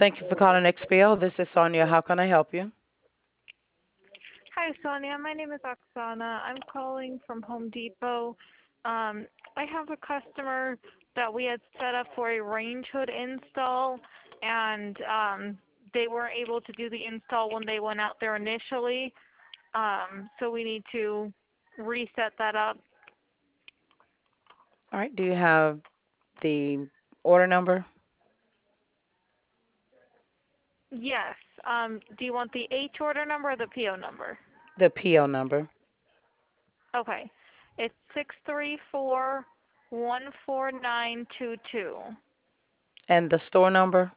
Thank you for calling XPO. This is Sonia. How can I help you? Hi, Sonia. My name is Oksana. I'm calling from Home Depot. I have a customer that we had set up for a range hood install, and they weren't able to do the install when they went out there initially. So we need to reset that up. All right. Do you have the order number? Yes. Do you want the H order number or the PO number? The PO number. Okay. It's 634-14922. And the store number?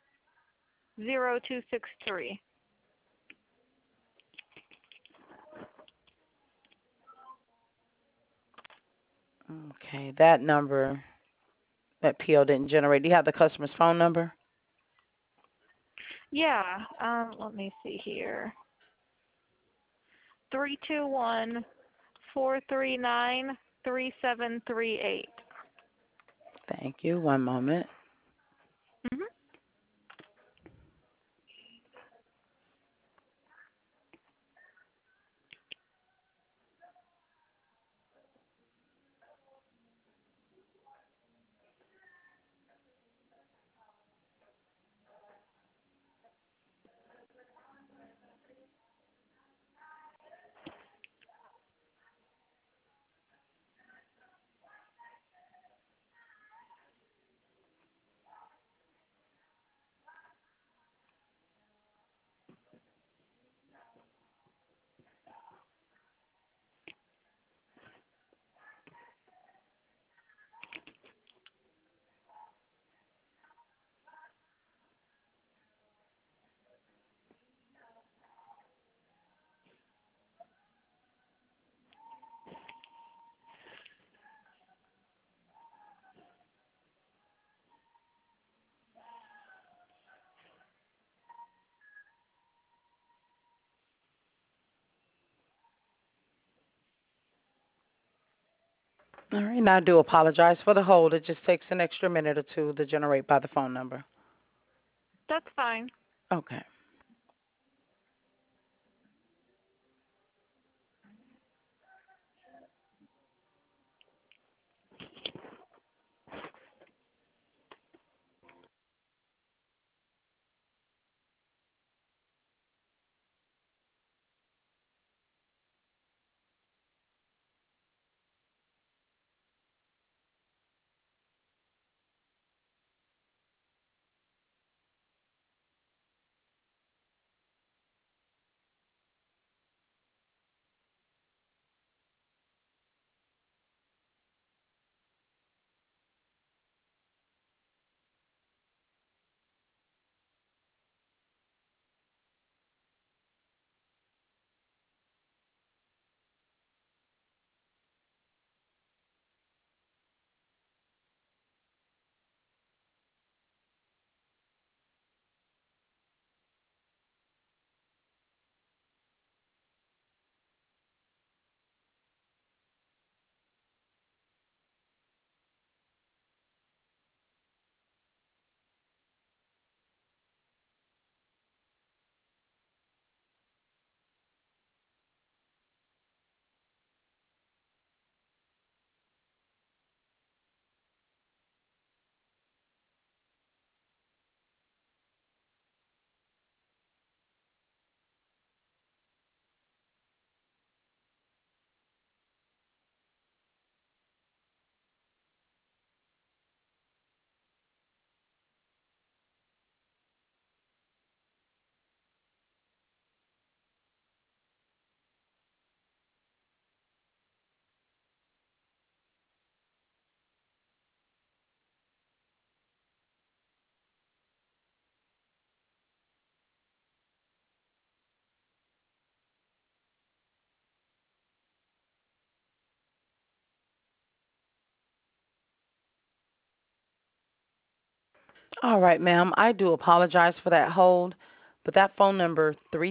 0263. Okay. That number, that PO didn't generate. Do you have the customer's phone number? Yeah, let me see here. 321-439-3738. Thank you. One moment. Mhm. All right. And I do apologize for the hold. It just takes an extra minute or two to generate by the phone number. That's fine. Okay. All right, ma'am. I do apologize for that hold, but that phone number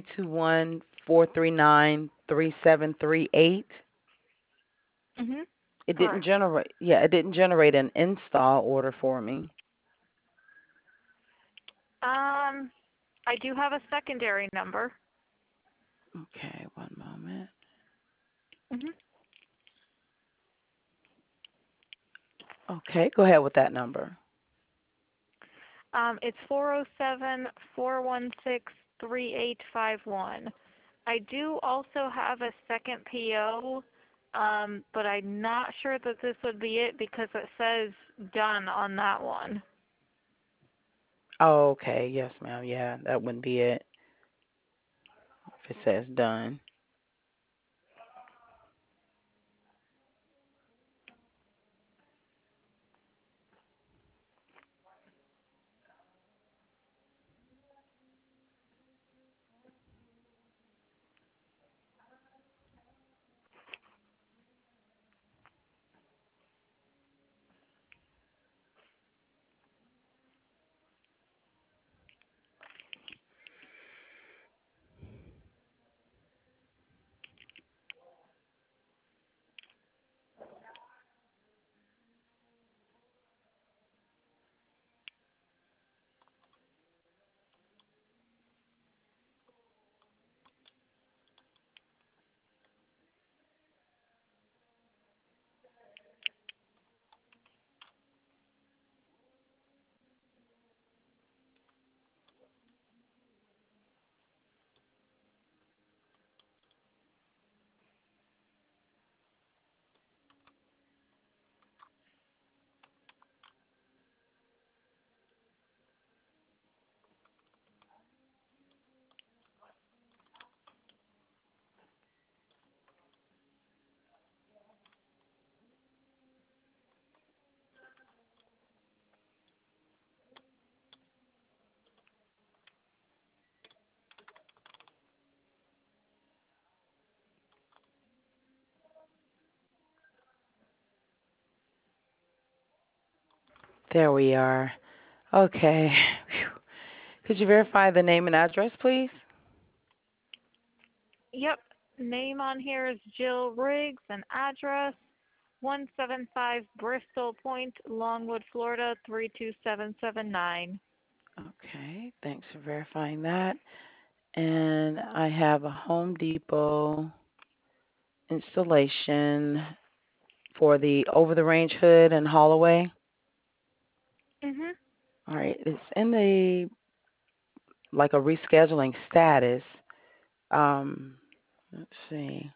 321-439-3738. Mhm. It didn't Correct. generate. Yeah, it didn't generate an install order for me. I do have a secondary number. Okay, one moment. Mhm. Okay, go ahead with that number. It's 407-416-3851. I do also have a second PO, but I'm not sure that this would be it because it says done on that one. Oh, okay, yes, ma'am. Yeah, that wouldn't be it if it says done. There we are. Okay. Phew. Could you verify the name and address, please? Yep. Name on here is Jill Riggs and address 175 Bristol Point, Longwood, Florida 32779. Okay, thanks for verifying that. And I have a Home Depot installation for the over the range hood and Holloway. Mhm. All right, it's in the like a rescheduling status. Um, let's see.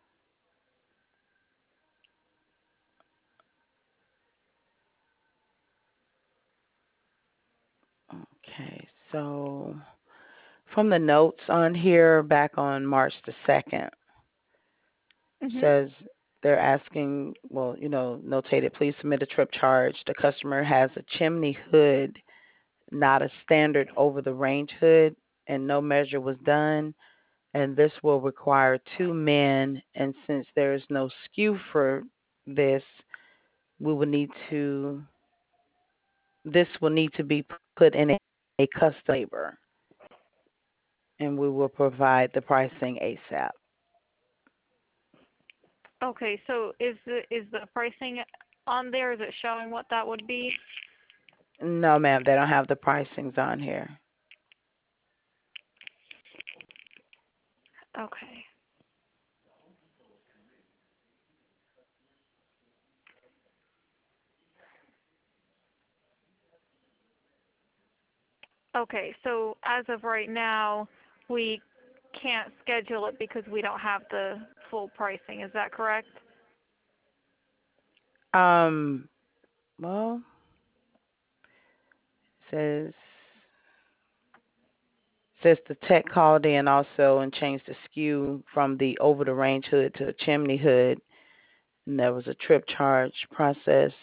Okay, so from the notes on here back on March the 2nd, Mhm. says they're asking, well, notated, please submit a trip charge. The customer has a chimney hood, not a standard over the range hood, and no measure was done. And this will require two men. And since there is no SKU for this, we will need to, this will need to be put in a custom labor, and we will provide the pricing ASAP. Okay, so is the pricing on there? Is it showing what that would be? No, ma'am, they don't have the pricings on here. Okay. Okay, so as of right now, we can't schedule it because we don't have the full pricing. Is that correct? Um, well, says says the tech called in also and changed the SKU from the over the range hood to a chimney hood, and there was a trip charge processed.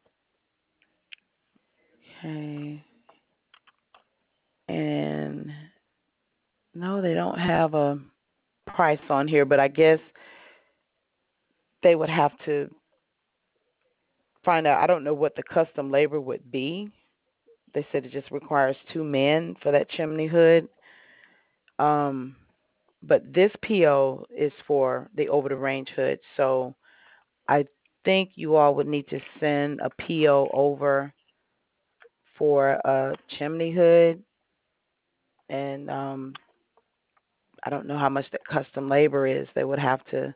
Okay, and no, they don't have a price on here, but I guess they would have to find out. I don't know what the custom labor would be. They said it just requires two men for that chimney hood. Um, but this PO is for the over the range hood, so I think you all would need to send a PO over for a chimney hood. and I don't know how much that custom labor is. They would have to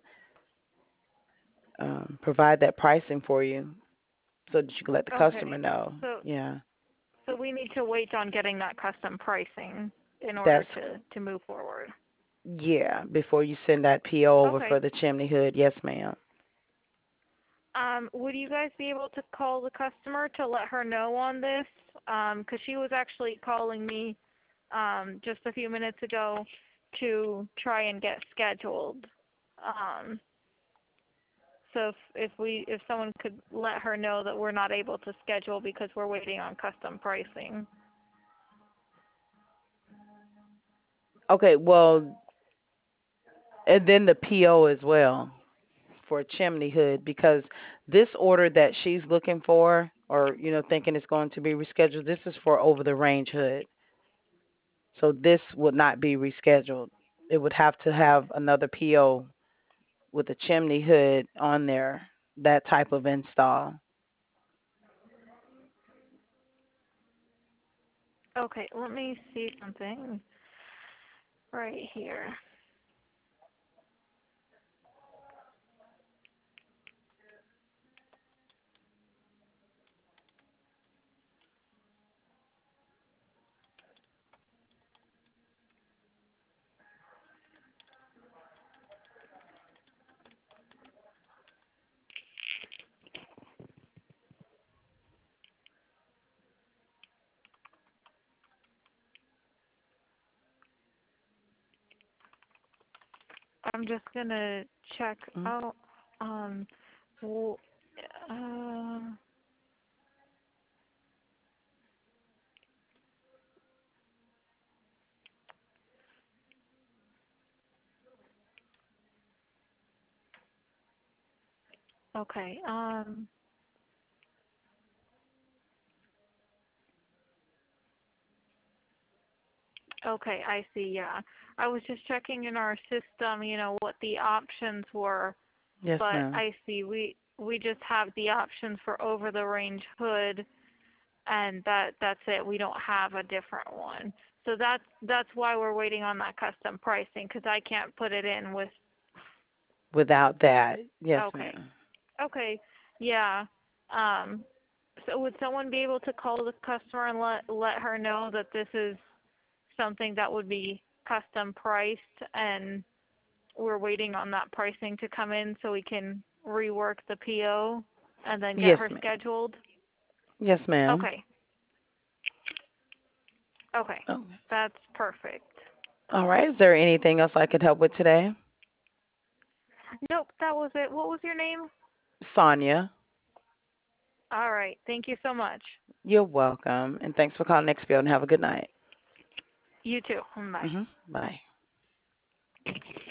provide that pricing for you so that you can let the customer Okay. know. So Yeah, so we need to wait on getting that custom pricing in order that's to move forward. yeah. Before you send that PO over Okay. for the chimney hood, yes, ma'am. Would you guys be able to call the customer to let her know on this? Because she was actually calling me just a few minutes ago to try and get scheduled. Um, so if someone could let her know that we're not able to schedule because we're waiting on custom pricing. Okay, well, and then the PO as well for a chimney hood because this order that she's looking for or thinking it's going to be rescheduled, this is for over the range hood. So this would not be rescheduled. It would have to have another PO with a chimney hood on there, that type of install. Okay, let me see something right here. I'm just gonna check Mhm. out. Um, w- uh, okay. Okay, I see. Yeah, I was just checking in our system. What the options were, Yes, but ma'am. I see we just have the options for over the range hood, and that's it. We don't have a different one. So that's why we're waiting on that custom pricing because I can't put it in with. Without that, yes, Okay. ma'am. Okay. Yeah. Um, so would someone be able to call the customer and let her know that this is something that would be custom priced and we're waiting on that pricing to come in so we can rework the PO and then get Yes, her ma'am. scheduled? Yes, ma'am. Okay. Okay. Okay. That's perfect. All right. Is there anything else I could help with today? Nope, that was it. What was your name? Sonia, All right. Thank you so much. you're welcome. And thanks for calling XPO and have a good night. You too. Bye. Bye.